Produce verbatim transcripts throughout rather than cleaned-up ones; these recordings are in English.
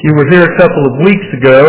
you were here a couple of weeks ago,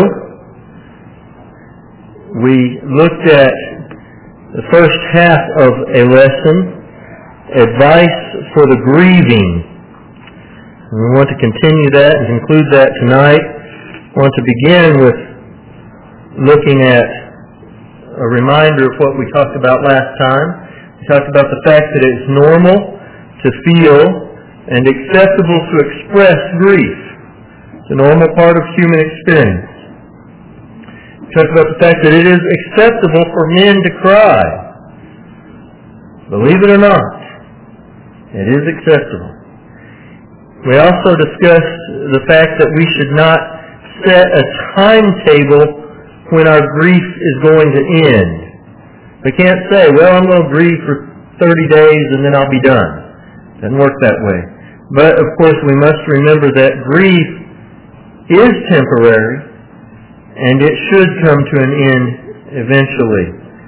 we looked at the first half of a lesson, Advice for the Grieving. And we want to continue that and conclude that tonight. I want to begin with looking at a reminder of what we talked about last time. We talked about the fact that it's normal to feel and acceptable to express grief. It's a normal part of human experience. We talked about the fact that it is acceptable for men to cry. Believe it or not, it is acceptable. We also discussed the fact that we should not set a timetable when our grief is going to end. We can't say, well, I'm going to grieve for thirty days and then I'll be done. It doesn't work that way. But, of course, we must remember that grief is temporary and it should come to an end eventually.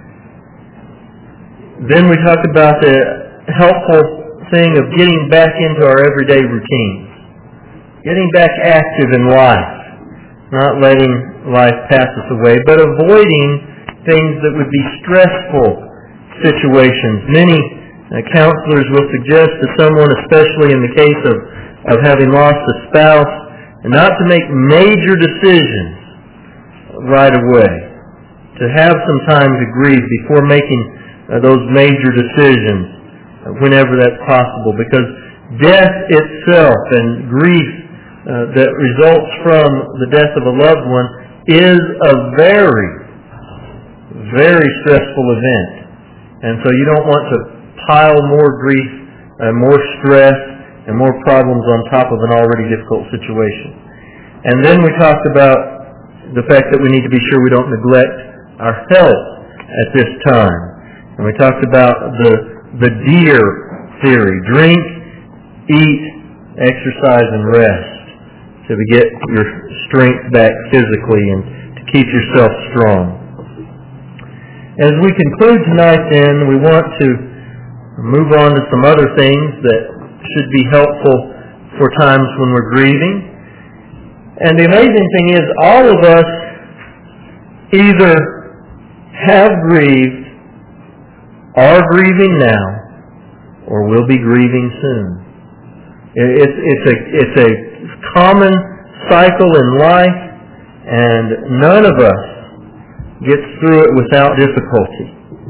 Then we talked about the helpful thing of getting back into our everyday routines. Getting back active in life. Not letting life pass us away, but avoiding things that would be stressful situations. Many uh, counselors will suggest to someone, especially in the case of, of having lost a spouse, not to make major decisions right away. To have some time to grieve before making uh, those major decisions uh, whenever that's possible. Because death itself and grief Uh, that results from the death of a loved one is a very, very stressful event. And so you don't want to pile more grief, uh, more stress, and more problems on top of an already difficult situation. And then we talked about the fact that we need to be sure we don't neglect our health at this time. And we talked about the, the DEER theory. Drink, eat, exercise, and rest. To get your strength back physically and to keep yourself strong. As we conclude tonight then, we want to move on to some other things that should be helpful for times when we're grieving. And the amazing thing is, all of us either have grieved, are grieving now, or will be grieving soon. It's, it's a, it's a common cycle in life, and none of us gets through it without difficulty.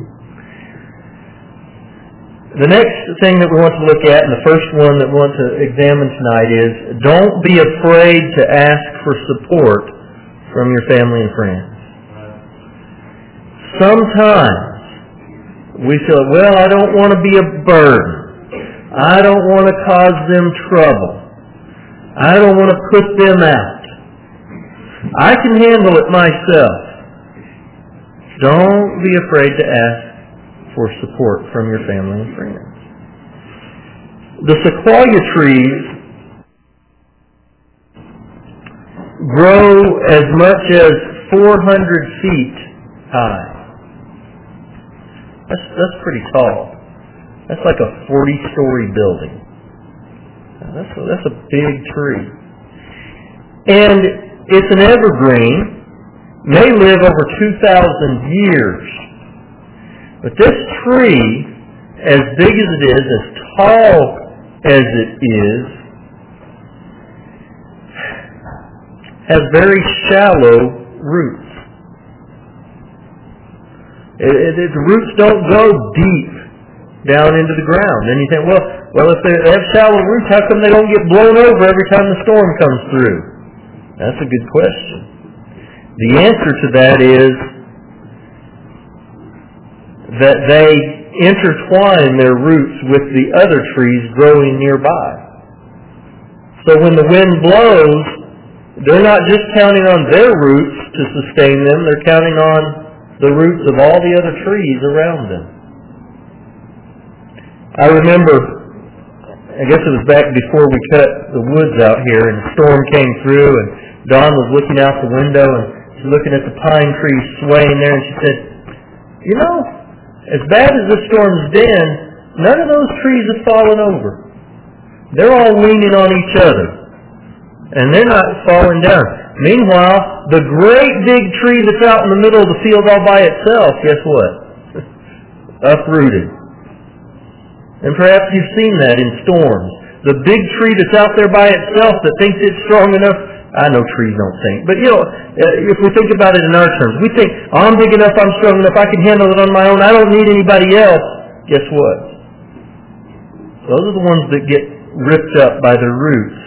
The next thing that we want to look at, and the first one that we want to examine tonight, is don't be afraid to ask for support from your family and friends. Sometimes we feel, well, I don't want to be a burden. I don't want to cause them trouble. I don't want to put them out. I can handle it myself. Don't be afraid to ask for support from your family and friends. The sequoia trees grow as much as four hundred feet high. That's, that's pretty tall. That's like a forty-story building. That's a, that's a big tree. And it's an evergreen, may live over two thousand years. But this tree, as big as it is, as tall as it is, has very shallow roots. It, it, it, the roots don't go deep down into the ground. And you think, well, well, if they have shallow roots, how come they don't get blown over every time the storm comes through? That's a good question. The answer to that is that they intertwine their roots with the other trees growing nearby. So when the wind blows, they're not just counting on their roots to sustain them, they're counting on the roots of all the other trees around them. I remember, I guess it was back before we cut the woods out here, and the storm came through, and Dawn was looking out the window, and she's looking at the pine trees swaying there, and she said, you know, as bad as this storm's been, none of those trees have fallen over. They're all leaning on each other. And they're not falling down. Meanwhile, the great big tree that's out in the middle of the field all by itself, guess what? Uprooted. And perhaps you've seen that in storms. The big tree that's out there by itself that thinks it's strong enough. I know trees don't think. But, you know, if we think about it in our terms, we think, oh, I'm big enough, I'm strong enough, I can handle it on my own, I don't need anybody else. Guess what? Those are the ones that get ripped up by their roots.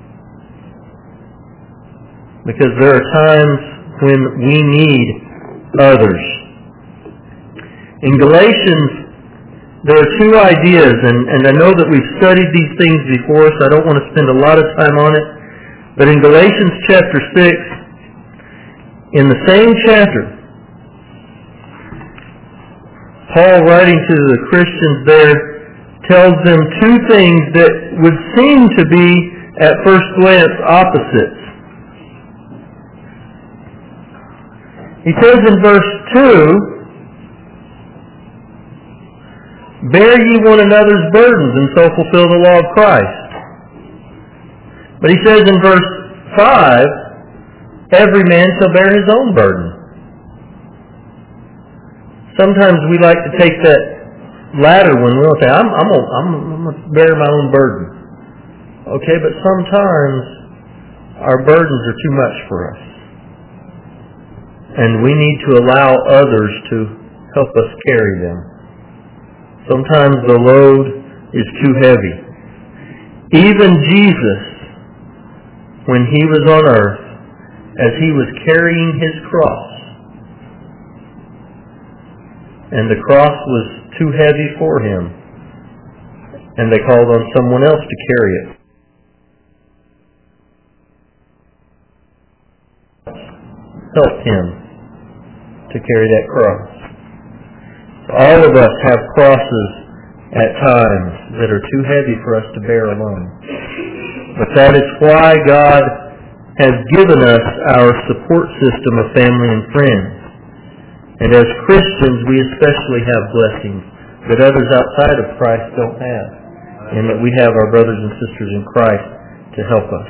Because there are times when we need others. In Galatians, there are two ideas, and, and I know that we've studied these things before, so I don't want to spend a lot of time on it. But in Galatians chapter six, in the same chapter, Paul, writing to the Christians there, tells them two things that would seem to be, at first glance, opposites. He says in verse two, bear ye one another's burdens, and so fulfill the law of Christ. But he says in verse five, every man shall bear his own burden. Sometimes we like to take that latter one, we'll say, I'm, I'm, gonna, I'm, I'm going to bear my own burden. Okay, but sometimes our burdens are too much for us. And we need to allow others to help us carry them. Sometimes the load is too heavy. Even Jesus, when He was on earth, as He was carrying His cross, and the cross was too heavy for Him, and they called on someone else to carry it. Help Him to carry that cross. All of us have crosses at times that are too heavy for us to bear alone. But that is why God has given us our support system of family and friends. And as Christians, we especially have blessings that others outside of Christ don't have. And that we have our brothers and sisters in Christ to help us.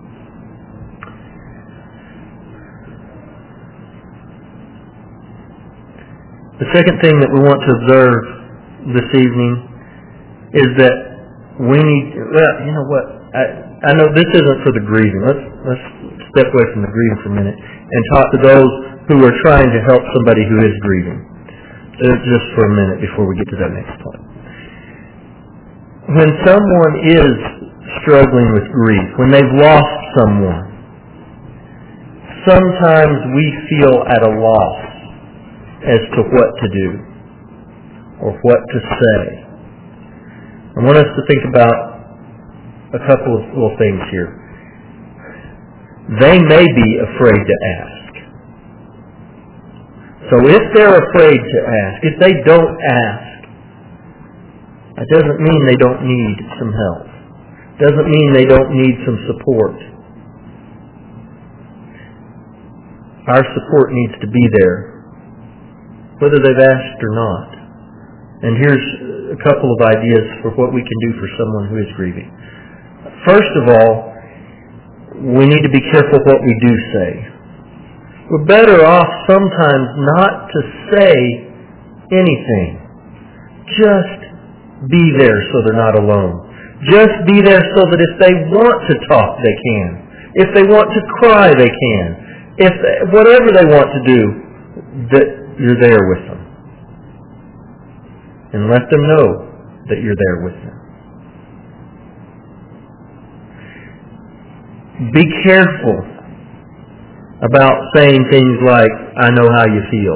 The second thing that we want to observe this evening is that we need, well, you know what, I, I know this isn't for the grieving. Let's, let's step away from the grieving for a minute and talk to those who are trying to help somebody who is grieving. Just for a minute before we get to that next point. When someone is struggling with grief, when they've lost someone, sometimes we feel at a loss as to what to do or what to say. I want us to think about a couple of little things here. They may be afraid to ask. So if they're afraid to ask, if they don't ask, that doesn't mean they don't need some help. Doesn't mean they don't need some support. Our support needs to be there, whether they've asked or not. And here's a couple of ideas for what we can do for someone who is grieving. First of all, we need to be careful what we do say. We're better off sometimes not to say anything. Just be there so they're not alone. Just be there so that if they want to talk, they can. If they want to cry, they can. If they, whatever they want to do, that you're there with them. And let them know that you're there with them. Be careful about saying things like, I know how you feel.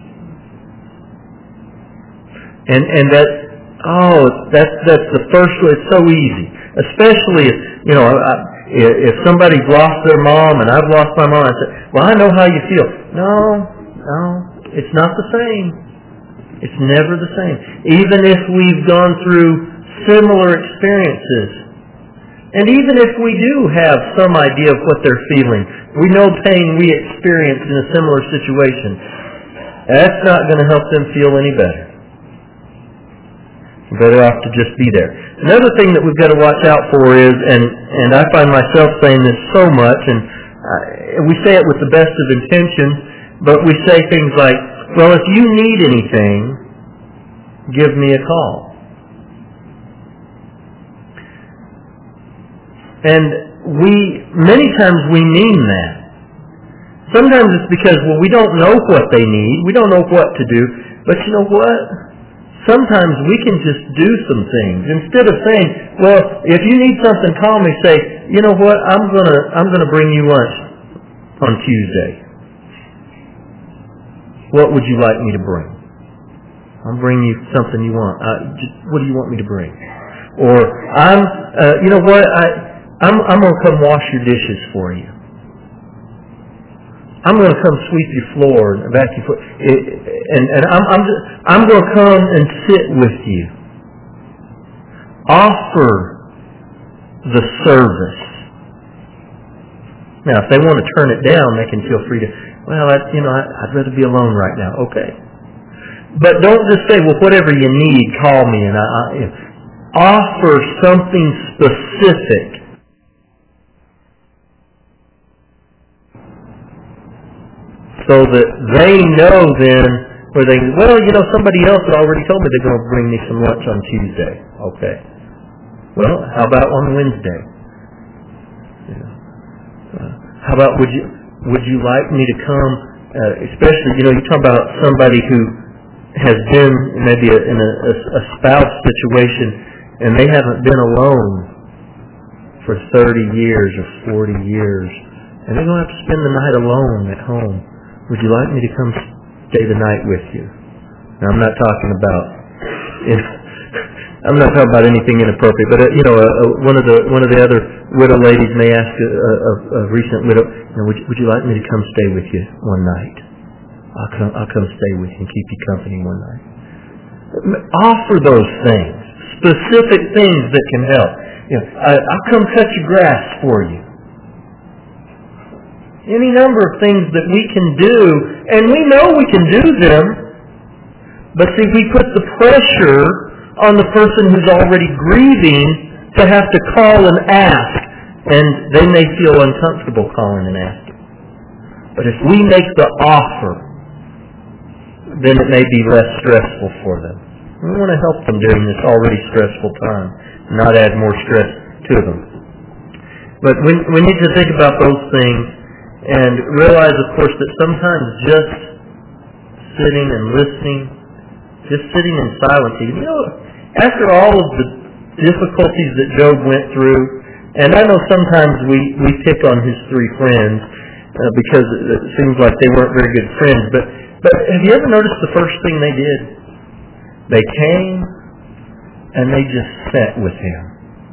And and that, oh, that's, that's the first one. It's so easy. Especially if, you know, if somebody's lost their mom and I've lost my mom, I say, well, I know how you feel. No, no, it's not the same. It's never the same. Even if we've gone through similar experiences, and even if we do have some idea of what they're feeling, we know pain we experienced in a similar situation, that's not going to help them feel any better. You're better off to just be there. Another thing that we've got to watch out for is, and, and I find myself saying this so much, and uh, we say it with the best of intentions, but we say things like, well, if you need anything, give me a call. And we, many times we mean that. Sometimes it's because, well, we don't know what they need. We don't know what to do. But you know what? Sometimes we can just do some things. Instead of saying, well, if you need something, call me. Say, you know what? I'm gonna, I'm gonna bring you lunch on Tuesday. What would you like me to bring? I'll bring you something you want. Uh, just, what do you want me to bring? Or I'm, uh, you know what? I, I'm, I'm gonna come wash your dishes for you. I'm going to come sweep your floor and vacuum floor, and and I'm I'm just, I'm going to come and sit with you. Offer the service. Now, if they want to turn it down, they can feel free to. Well, I, you know, I, I'd rather be alone right now. Okay, but don't just say, well, whatever you need, call me, and I. I you know, offer something specific. So that they know then, where they, well, you know, somebody else had already told me they're going to bring me some lunch on Tuesday. Okay. Well, how about on Wednesday? Yeah. Uh, how about would you would you like me to come? Uh, especially, you know, you talk about somebody who has been maybe a, in a, a, a spouse situation, and they haven't been alone for thirty years or forty years, and they're going to have to spend the night alone at home. Would you like me to come stay the night with you? Now, I'm not talking about, you know, I'm not talking about anything inappropriate, but uh, you know, uh, uh, one of the one of the other widow ladies may ask a, a, a recent widow, you know, would you, would you like me to come stay with you one night? I'll come, I'll come stay with you and keep you company one night. Offer those things, specific things that can help. You know, I, I'll come cut your grass for you. Any number of things that we can do, and we know we can do them, but see, we put the pressure on the person who's already grieving to have to call and ask, and they may feel uncomfortable calling and asking. But if we make the offer, then it may be less stressful for them. We want to help them during this already stressful time, not add more stress to them. But we, we need to think about those things and realize, of course, that sometimes just sitting and listening, just sitting in silence, you know, after all of the difficulties that Job went through, and I know sometimes we, we pick on his three friends uh, because it seems like they weren't very good friends, but, but have you ever noticed the first thing they did? They came and they just sat with him.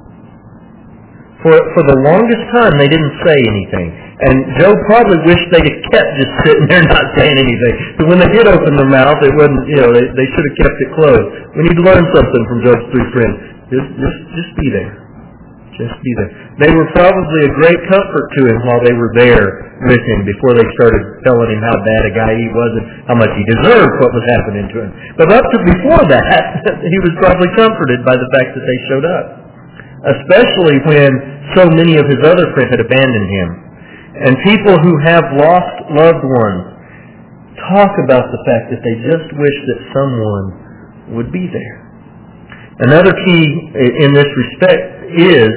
For, for the longest time, they didn't say anything. And Job probably wished they'd have kept just sitting there not saying anything. But when they did open their mouth, it wasn't, you know, they, they should have kept it closed. We need to learn something from Job's three friends. Just, just, just be there. Just be there. They were probably a great comfort to him while they were there with him before they started telling him how bad a guy he was and how much he deserved what was happening to him. But up to before that, he was probably comforted by the fact that they showed up. Especially when so many of his other friends had abandoned him. And people who have lost loved ones talk about the fact that they just wish that someone would be there. Another key in this respect is,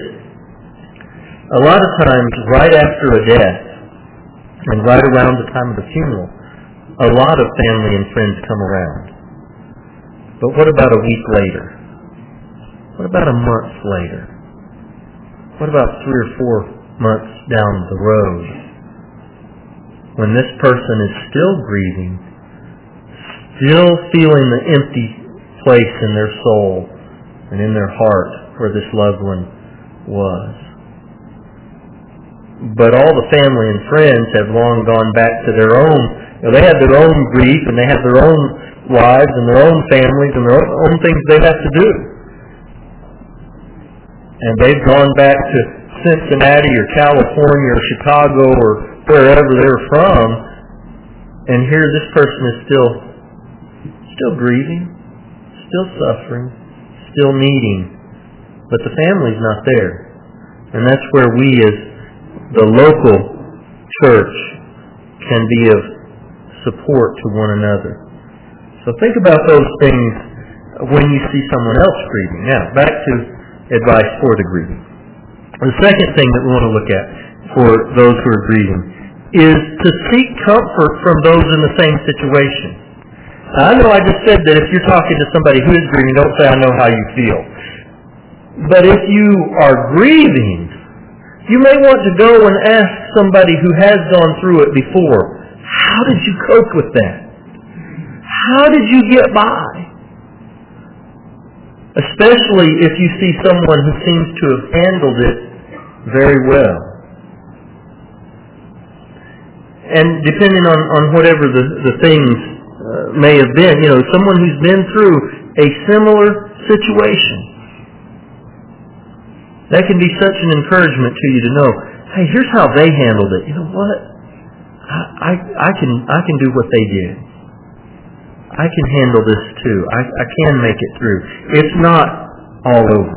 a lot of times right after a death and right around the time of the funeral, a lot of family and friends come around. But what about a week later? What about a month later? What about three or four months down the road, when this person is still grieving, still feeling the empty place in their soul and in their heart where this loved one was? But all the family and friends have long gone back to their own, you know, they have their own grief and they have their own lives and their own families and their own, own things they have to do. And they've gone back to Cincinnati or California or Chicago or wherever they're from, and here this person is still still grieving, still suffering, still needing, but the family's not there. And that's where we as the local church can be of support to one another. So think about those things when you see someone else grieving. Now, back to advice for the grieving. The second thing that we want to look at for those who are grieving is to seek comfort from those in the same situation. Now, I know I just said that if you're talking to somebody who is grieving, don't say, I know how you feel. But if you are grieving, you may want to go and ask somebody who has gone through it before, how did you cope with that? How did you get by? Especially if you see someone who seems to have handled it very well. And depending on, on whatever the, the things uh, may have been, you know, someone who's been through a similar situation. That can be such an encouragement to you to know, hey, here's how they handled it. You know what? I, I, I can I can do what they did. I can handle this too. I, I can make it through. It's not all over.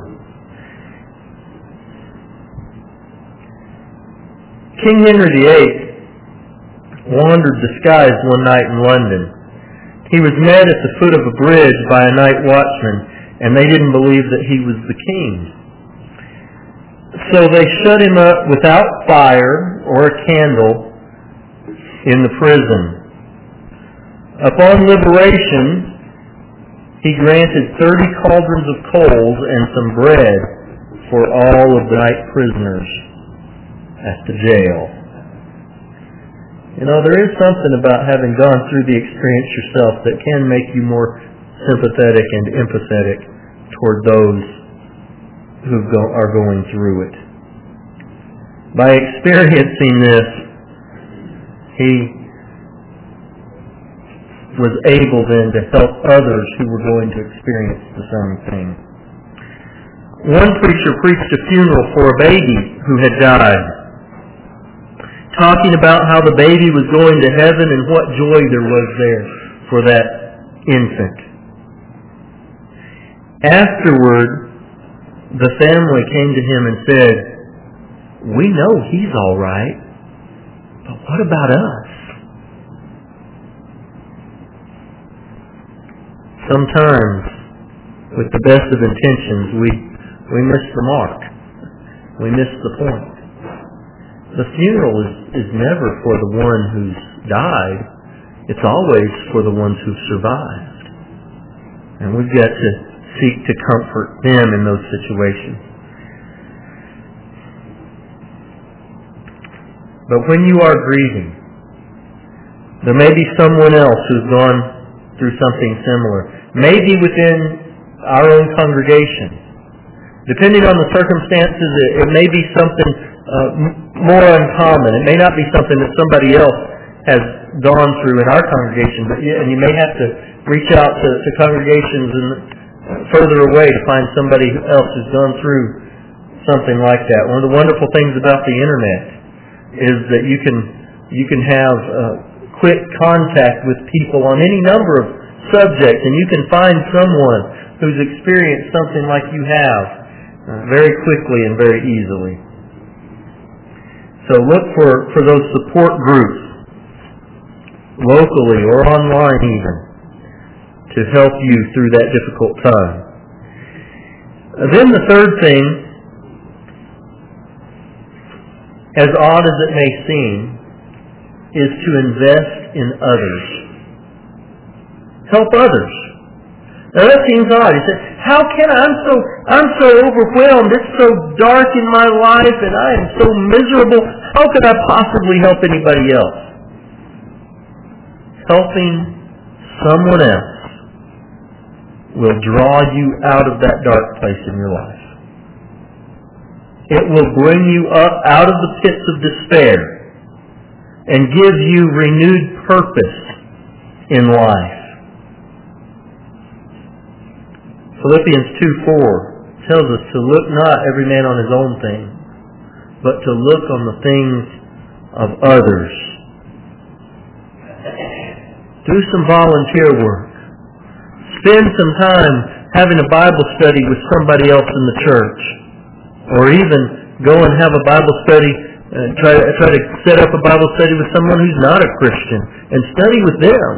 King Henry the Eighth wandered disguised one night in London. He was met at the foot of a bridge by a night watchman, and they didn't believe that he was the king. So they shut him up without fire or a candle in the prison. Upon liberation, he granted thirty cauldrons of coals and some bread for all of the night prisoners at the jail. You know, there is something about having gone through the experience yourself that can make you more sympathetic and empathetic toward those who go, are going through it. By experiencing this, he was able then to help others who were going to experience the same thing. One preacher preached a funeral for a baby who had died, talking about how the baby was going to heaven and what joy there was there for that infant. Afterward, the family came to him and said, we know he's all right, but what about us? Sometimes, with the best of intentions, we, we miss the mark. We miss the point. The funeral is, is never for the one who's died. It's always for the ones who've survived. And we've got to seek to comfort them in those situations. But when you are grieving, there may be someone else who's gone through something similar. Maybe within our own congregation. Depending on the circumstances, it, it may be something uh, m- more uncommon. It may not be something that somebody else has gone through in our congregation, but you, and you may have to reach out to, to congregations and further away to find somebody else who's gone through something like that. One of the wonderful things about the internet is that you can you can have uh, quick contact with people on any number of subjects, and you can find someone who's experienced something like you have uh, very quickly and very easily. So look for, for those support groups, locally or online even, to help you through that difficult time. Uh, then the third thing, as odd as it may seem, is to invest in others. Help others. Now that seems odd. You say, how can I? I'm so, I'm so overwhelmed. It's so dark in my life and I am so miserable. How could I possibly help anybody else? Helping someone else will draw you out of that dark place in your life. It will bring you up out of the pits of despair and give you renewed purpose in life. Philippians two four tells us to look not every man on his own thing, but to look on the things of others. Do some volunteer work. Spend some time having a Bible study with somebody else in the church. Or even go and have a Bible study, uh, try, try to set up a Bible study with someone who's not a Christian and study with them.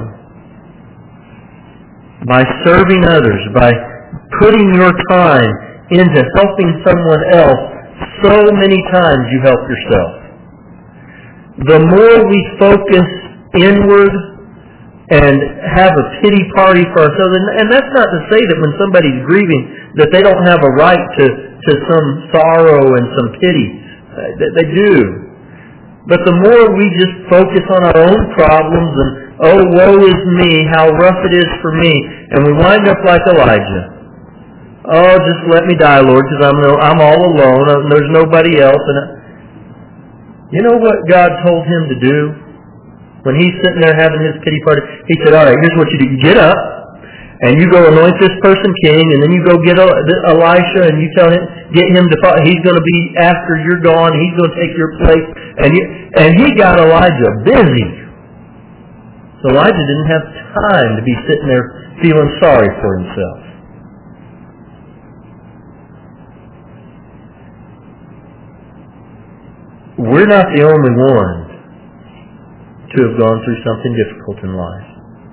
By serving others, by putting your time into helping someone else, so many times you help yourself. The more we focus inward and have a pity party for ourselves, and, and that's not to say that when somebody's grieving that they don't have a right to, to some sorrow and some pity. Uh, they do. But the more we just focus on our own problems and, oh, woe is me, how rough it is for me, and we wind up like Elijah. Oh, just let me die, Lord, because I'm, no, I'm all alone, and there's nobody else. And I, you know what God told him to do? When he's sitting there having his pity party, he said, all right, here's what you do. You get up, and you go anoint this person king, and then you go get Elisha, and you tell him, get him to follow. He's going to be, after you're gone, he's going to take your place. And, you, and he got Elijah busy. So Elijah didn't have time to be sitting there feeling sorry for himself. We're not the only ones to have gone through something difficult in life.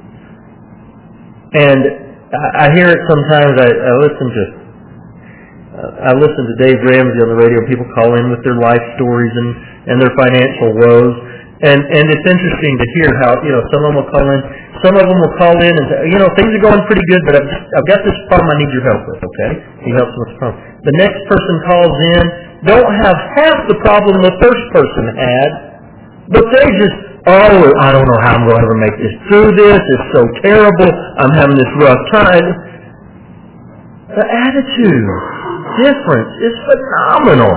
And I hear it sometimes. I, I listen to uh, I listen to Dave Ramsey on the radio. People call in with their life stories and, and their financial woes. And and it's interesting to hear how, you know, some of them will call in. Some of them will call in and say, you know, things are going pretty good, but I've, just, I've got this problem I need your help with, okay? He helps them with the problem. The next person calls in, don't have half the problem the first person had, but they just, oh, I don't know how I'm going to ever make this through this. It's so terrible. I'm having this rough time. The attitude difference is phenomenal.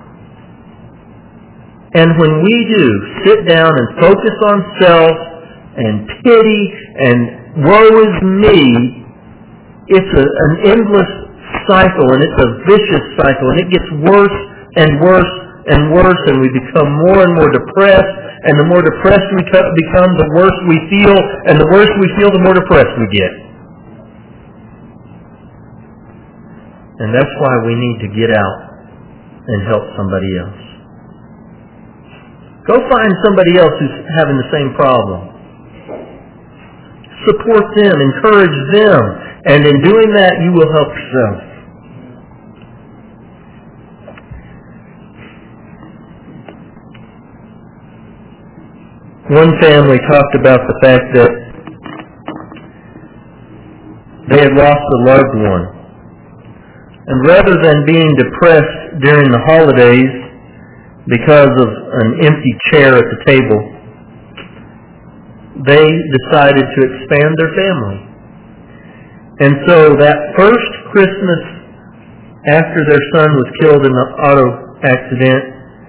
And when we do sit down and focus on self and pity and woe is me, it's a, an endless cycle, and it's a vicious cycle, and it gets worse and worse and worse, and we become more and more depressed, and the more depressed we become, the worse we feel, and the worse we feel, the more depressed we get. And that's why we need to get out and help somebody else. Go find somebody else who's having the same problem. Support them, encourage them, and in doing that, you will help yourself. One family talked about the fact that they had lost a loved one. And rather than being depressed during the holidays because of an empty chair at the table, they decided to expand their family. And so that first Christmas after their son was killed in an auto accident,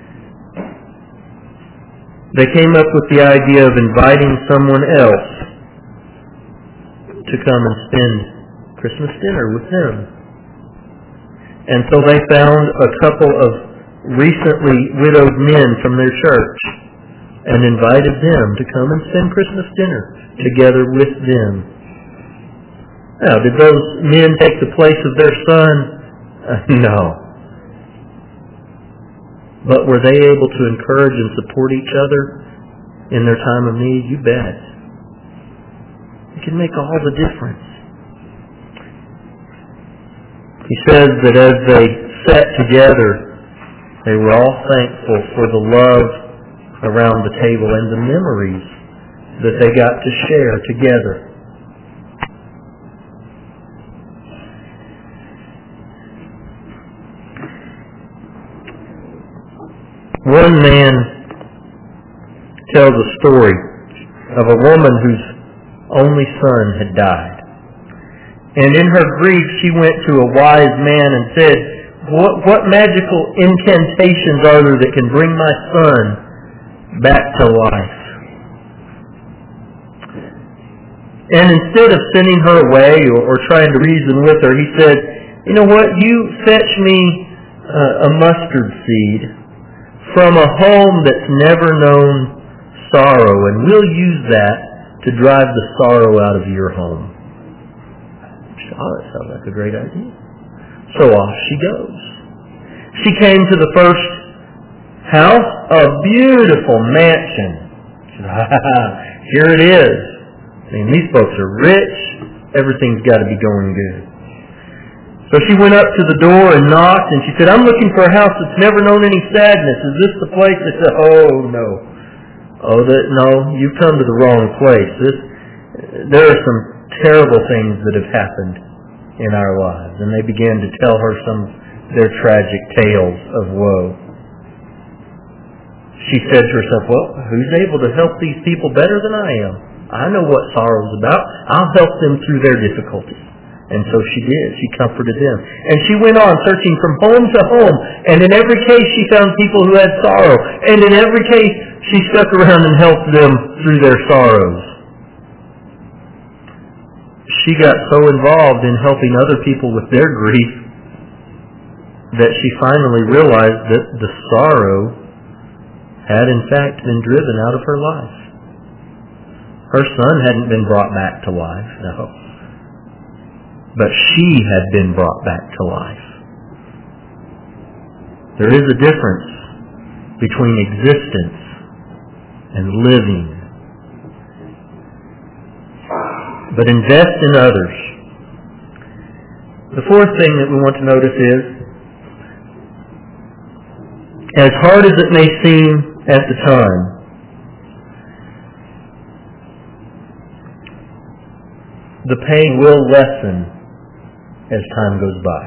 they came up with the idea of inviting someone else to come and spend Christmas dinner with them. And so they found a couple of recently widowed men from their church and invited them to come and spend Christmas dinner together with them. Now, did those men take the place of their son? Uh, no. But were they able to encourage and support each other in their time of need? You bet. It can make all the difference. He says that as they sat together, they were all thankful for the love around the table and the memories that they got to share together. One man tells a story of a woman whose only son had died. And in her grief, she went to a wise man and said, what, what magical incantations are there that can bring my son back to life? And instead of sending her away or, or trying to reason with her, he said, you know what, you fetch me uh, a mustard seed from a home that's never known sorrow, and we'll use that to drive the sorrow out of your home. Oh, that sounds like a great idea. So off she goes. She came to the first house, a beautiful mansion. She said, ha, ha, ha, here it is. I mean, these folks are rich. Everything's got to be going good. So she went up to the door and knocked, and she said, I'm looking for a house that's never known any sadness. Is this the place? They said, oh, no. Oh, that, no, you've come to the wrong place. This, there are some terrible things that have happened in our lives. And they began to tell her some of their tragic tales of woe. She said to herself, well, who's able to help these people better than I am? I know what sorrow's about. I'll help them through their difficulties. And so she did. She comforted them. And she went on searching from home to home. And in every case she found people who had sorrow. And in every case she stuck around and helped them through their sorrows. She got so involved in helping other people with their grief that she finally realized that the sorrow had in fact been driven out of her life. Her son hadn't been brought back to life, no. But she had been brought back to life. There is a difference between existence and living. But invest in others. The fourth thing that we want to notice is, as hard as it may seem at the time, the pain will lessen as time goes by.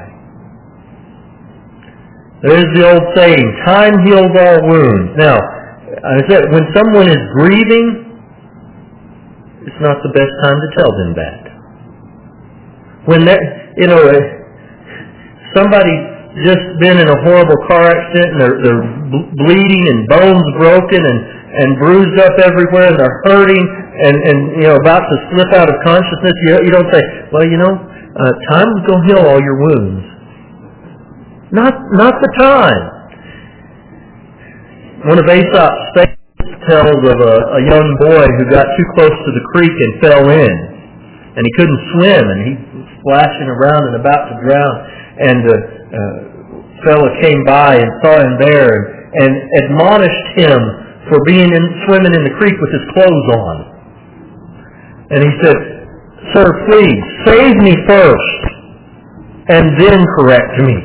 There is the old saying, time heals all wounds. Now, I said, when someone is grieving, it's not the best time to tell them that. When that, you know, somebody's just been in a horrible car accident and they're, they're bleeding and bones broken and, and bruised up everywhere and they're hurting and, and you know, about to slip out of consciousness, you, you don't say, well, you know, uh, time's going to heal all your wounds. Not, not the time. One of Aesop's fables tells of a, a young boy who got too close to the creek and fell in. And he couldn't swim, and he was splashing around and about to drown. And the uh, fellow came by and saw him there and, and admonished him for being in, swimming in the creek with his clothes on. And he said, sir, please, save me first, and then correct me.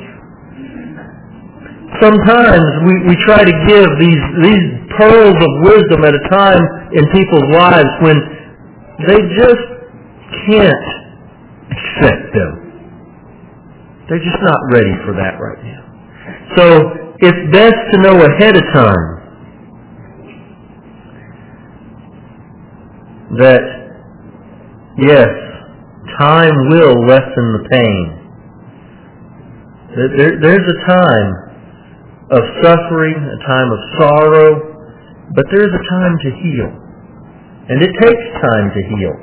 Sometimes we, we try to give these, these pearls of wisdom at a time in people's lives when they just can't accept them. They're just not ready for that right now. So it's best to know ahead of time that, yes, time will lessen the pain. There, there's a time of suffering, a time of sorrow, but there's a time to heal. And it takes time to heal.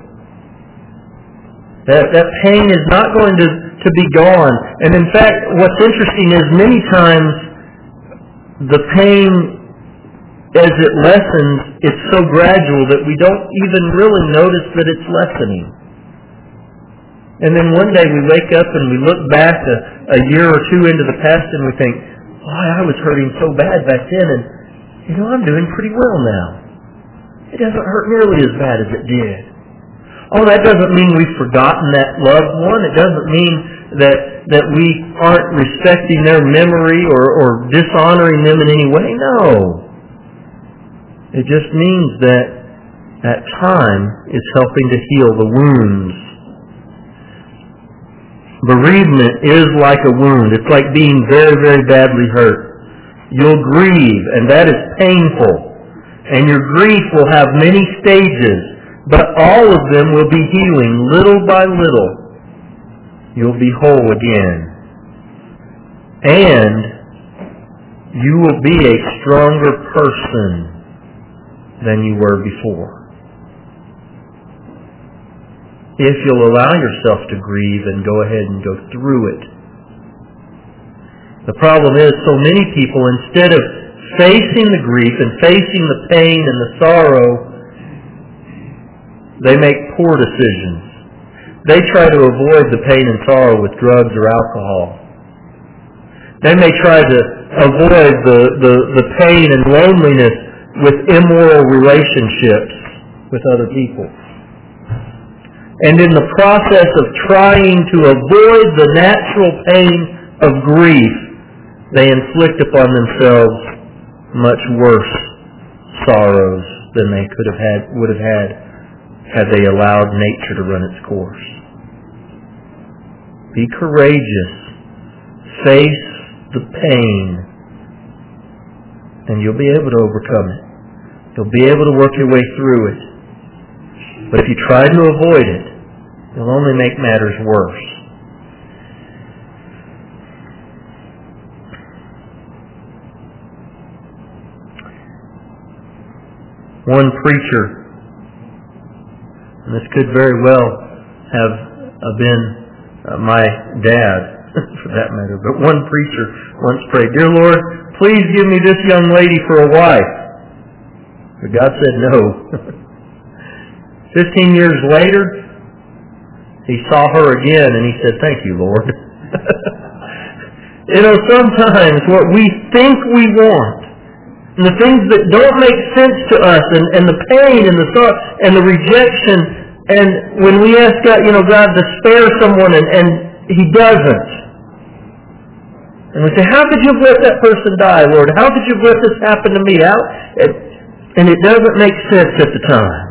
That, that pain is not going to, to be gone. And in fact, what's interesting is many times the pain, as it lessens, it's so gradual that we don't even really notice that it's lessening. And then one day we wake up and we look back a, a year or two into the past and we think, boy, I was hurting so bad back then, and you know, I'm doing pretty well now. It doesn't hurt nearly as bad as it did. Oh, that doesn't mean we've forgotten that loved one. It doesn't mean that that we aren't respecting their memory or, or dishonoring them in any way. No. It just means that that time is helping to heal the wounds. Bereavement is like a wound. It's like being very, very badly hurt. You'll grieve, and that is painful. And your grief will have many stages, but all of them will be healing little by little. You'll be whole again. And you will be a stronger person than you were before. If you'll allow yourself to grieve and go ahead and go through it. The problem is, so many people, instead of facing the grief and facing the pain and the sorrow, they make poor decisions. they try to avoid the pain and sorrow with drugs or alcohol. They may try to avoid the, the, the pain and loneliness with immoral relationships with other people. And in the process of trying to avoid the natural pain of grief, they inflict upon themselves much worse sorrows than they could have had, would have had had they allowed nature to run its course. Be courageous. Face the pain, and you'll be able to overcome it. You'll be able to work your way through it. But if you try to avoid it, you'll only make matters worse. One preacher, and this could very well have been uh, my dad, for that matter, but one preacher once prayed, "Dear Lord, please give me this young lady for a wife." But God said no. Fifteen years later, he saw her again and he said, "Thank you, Lord." You know, sometimes what we think we want, and the things that don't make sense to us, and, and the pain and the sorrow and the rejection, and when we ask God, you know, God to spare someone and, and He doesn't. And we say, "How could you have let that person die, Lord? How could you have let this happen to me?" How? It, and it doesn't make sense at the time.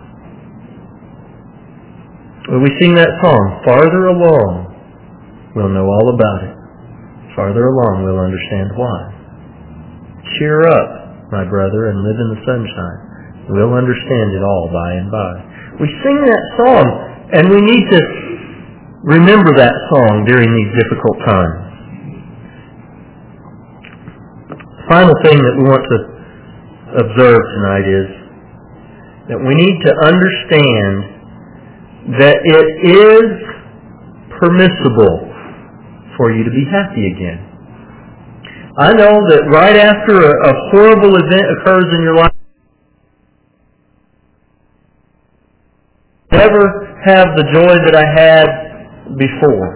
When we sing that song, "Farther along, we'll know all about it. Farther along, we'll understand why. Cheer up, my brother, and live in the sunshine. We'll understand it all by and by." We sing that song, and we need to remember that song during these difficult times. Final thing that we want to observe tonight is that we need to understand that it is permissible for you to be happy again. I know that right after a, a horrible event occurs in your life, never have the joy that I had before.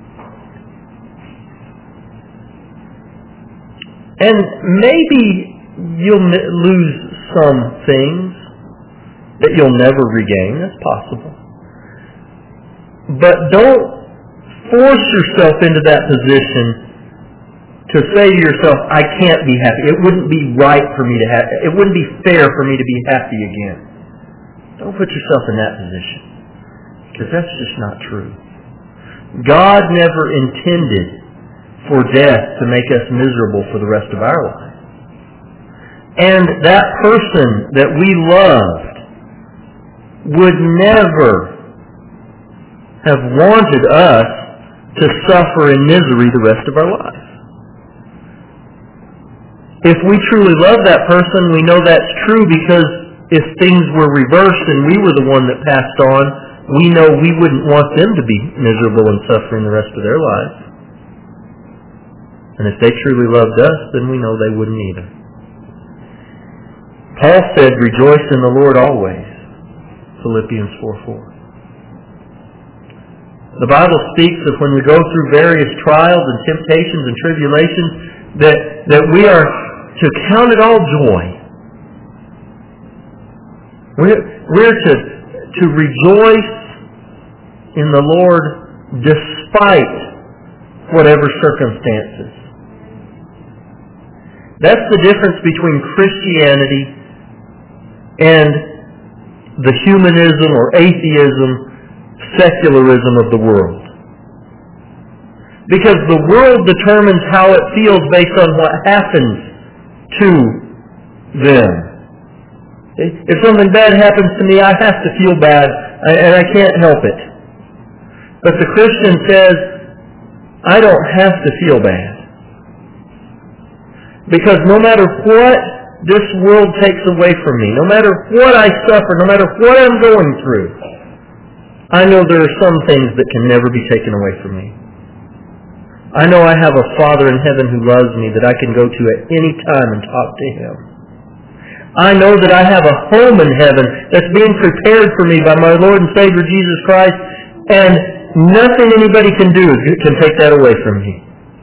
And maybe you'll lose some things that you'll never regain. That's possible. But don't force yourself into that position to say to yourself, "I can't be happy. It wouldn't be right for me to have, it wouldn't be fair for me to be happy again." Don't put yourself in that position, because that's just not true. God never intended for death to make us miserable for the rest of our lives. And that person that we loved would never have wanted us to suffer in misery the rest of our lives. If we truly love that person, we know that's true, because if things were reversed and we were the one that passed on, we know we wouldn't want them to be miserable and suffering the rest of their lives. And if they truly loved us, then we know they wouldn't either. Paul said, "Rejoice in the Lord always." Philippians four four. The Bible speaks of when we go through various trials and temptations and tribulations, that, that we are to count it all joy. We're, we're to, to rejoice in the Lord despite whatever circumstances. That's the difference between Christianity and the humanism or atheism, secularism of the world. Because the world determines how it feels based on what happens to them. If something bad happens to me, I have to feel bad, and I can't help it. But the Christian says, I don't have to feel bad. Because no matter what this world takes away from me, no matter what I suffer, no matter what I'm going through, I know there are some things that can never be taken away from me. I know I have a Father in heaven who loves me that I can go to at any time and talk to Him. I know that I have a home in heaven that's being prepared for me by my Lord and Savior Jesus Christ, And nothing anybody can do can take that away from you.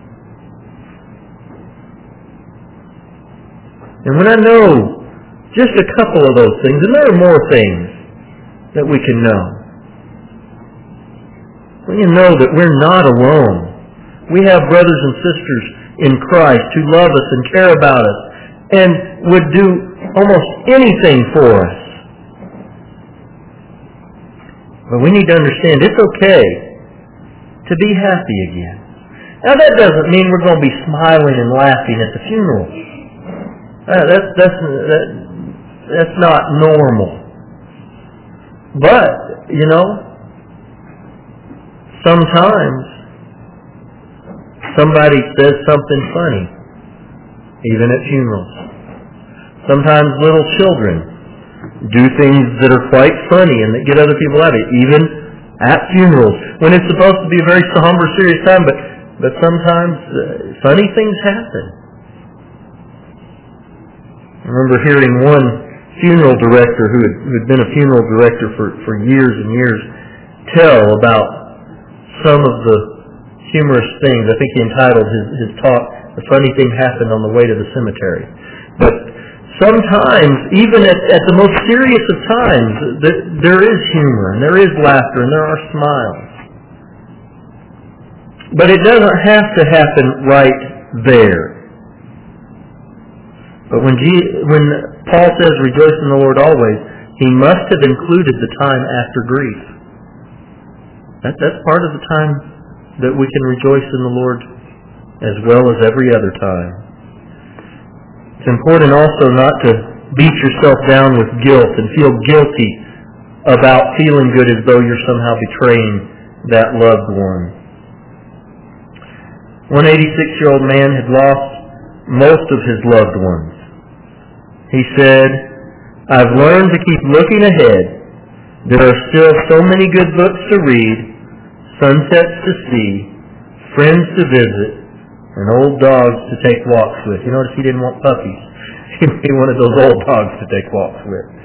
And when I know just a couple of those things, and there are more things that we can know, when you know that we're not alone, we have brothers and sisters in Christ who love us and care about us and would do almost anything for us. But we need to understand it's okay to be happy again. Now that doesn't mean we're going to be smiling and laughing at the funeral. Uh, that's that's that, that's not normal. But you know, sometimes somebody says something funny, even at funerals. Sometimes little children do things that are quite funny and that get other people happy, even at funerals, when it's supposed to be a very somber, serious time, but, but sometimes uh, funny things happen. I remember hearing one funeral director who had, who had been a funeral director for, for years and years tell about some of the humorous things. I think he entitled his, his talk, "The Funny Thing Happened on the Way to the Cemetery." But sometimes, even at, at the most serious of times, th- there is humor, and there is laughter, and there are smiles. But it doesn't have to happen right there. But when, G- when Paul says, "Rejoice in the Lord always," he must have included the time after grief. That, that's part of the time that we can rejoice in the Lord as well as every other time. It's important also not to beat yourself down with guilt and feel guilty about feeling good as though you're somehow betraying that loved one. One eighty-six-year-old man had lost most of his loved ones. He said, "I've learned to keep looking ahead. There are still so many good books to read, sunsets to see, friends to visit, and old dogs to take walks with." You notice he didn't want puppies. He wanted those old dogs to take walks with.